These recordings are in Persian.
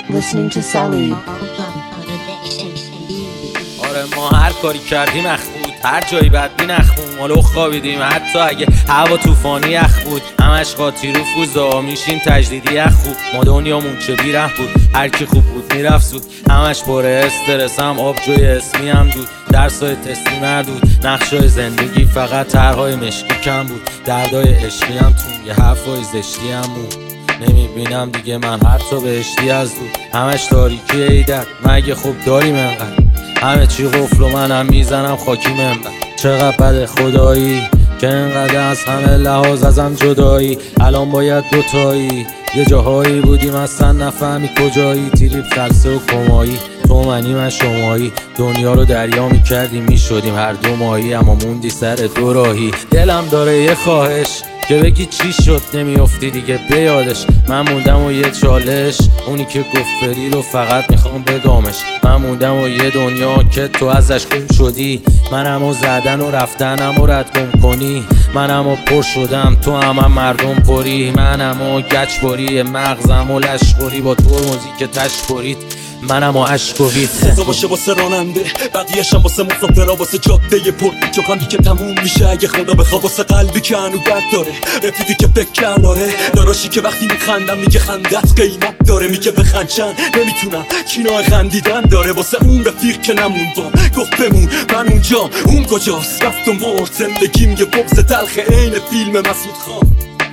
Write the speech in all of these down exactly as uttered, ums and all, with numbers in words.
listening to Salih. آره ما هر کاری کردیم اخ بود، هر جایی بدبین اخ بود، مالو خوابیدیم حتی اگه هوا طوفانی اخ بود، همش قاطی رو فوزا میشیم تجدیدی اخ خوب. ما دنیامون چه بیره بود، هر کی خوب بود میرفت زود، همش پر استرس هم آبجوی اسمی هم دود، درسای تستی مردود، نقشای زندگی فقط طرحهای مشکی کم بود، دردای عشقی هم تون یه حرفای زشتی هم بود. نمیبینم دیگه من حتی بهشتی از دود، همش تاریکی ایدت مگه خوب داریم انقدر، همه چی قفل و منم میزنم خاکی منبر. چقدر بده خدایی که انقدر از همه لحاظ ازم جدایی، الان باید دوتایی یه جاهایی بودیم اصلا نفهمی کجایی، تریپ خلصه و کمایی، تو منی من شمایی، دنیا رو دریا میکردیم میشدیم هر دو ماهی، اما موندی سر دو راهی. دلم داره یه خواهش که بگی چی شد نمیافتی دیگه به یادش، من موندم و یه چالش اونی که گفت بری رو فقط میخوام بگامش، من موندم و یه دنیا که تو ازش گم شدی، منم و زدن و رفتنم و رد گم کنی، منم و پر شدم تو هم, هم مردم پری، منم و گچ بری مغزم و لشخوری با ترمزی که تش برید، منم و عشق و هیت. خدا باشه واسه راننده بقیه‌شم واسه مسافرها، واسه جاده پر چوکانی که تموم میشه اگه خدا بخواد، واسه قلبی که هنو درد داره، رفیقی که فکر کناره، داراشی که وقتی میخندم میگه خندت قیمت داره، میگه بخندشن نمیتونم کینای خندیدن داره، واسه اون رفیق که نموندم گفت بمون من اونجا اون کجاست، رفت و مرد زندگیم یه بغض تلخ عین فیلم مسعود خان،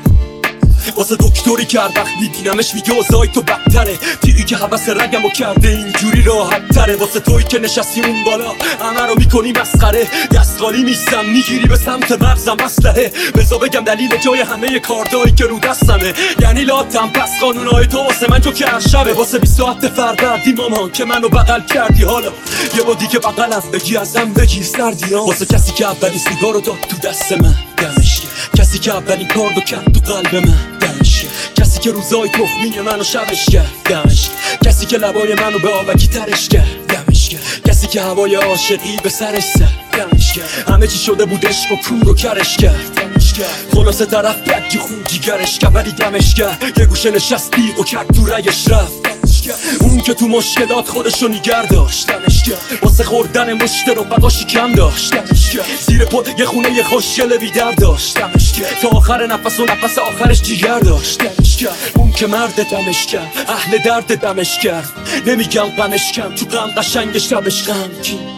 واسه دکتری که هر وقت میبینمش میگه اوضاعی تو بدتره، دیدی که حوث رگم و کرده اینجوری راحت تره، واسه توی که نشستی اون بالا همه رو میکنی مسخره، دست خالی میستم میگیری به سمت مغزم اسلحه، بذار بگم دلیل جای همه کاردایی که رو دستمه، یعنی لاتم پس قانونهای تو واسه من جو که هر شبه، واسه بیست ساعت فروردی مامان که منو بغل کردی، حالا یه با دیگه بغلم بگی ازم بگی سردی ها، واسه کسی که اولین سیگارو داد تو دست من دمش کرد، کسی که اولین کاردو کرد تو قلب من دمش کرد، کسی که روزای تخمی منو شبش کرد دمش کرد، کسی که لبای منو به آبکی ترش کرد دمش کرد، کسی که هوای عاشقی به سرش زد دمش کرد، همه چی شده بود عشق و کور و کرش کرد دمش کرد، خلاصه طرف بگی خون جیگرش کرد ولی دمش کرد، یه گوشه نشست بیق و کرد تو رگش رفت، اون که تو مشکلات خودشو نیگر داشت دمش کرد، واسه خوردن مشت رو بقاشی کم داشت دمش کرد، زیر پد یه خونه یه خوشگل بیدر داشت دمش کرد، تا آخر نفس و نفس آخرش جیگر داشت دمش کرد، اون که مرد دمش کرد اهل درد دمش کرد، نمیگم غمش کم تو غم قشنگ شبش غمگین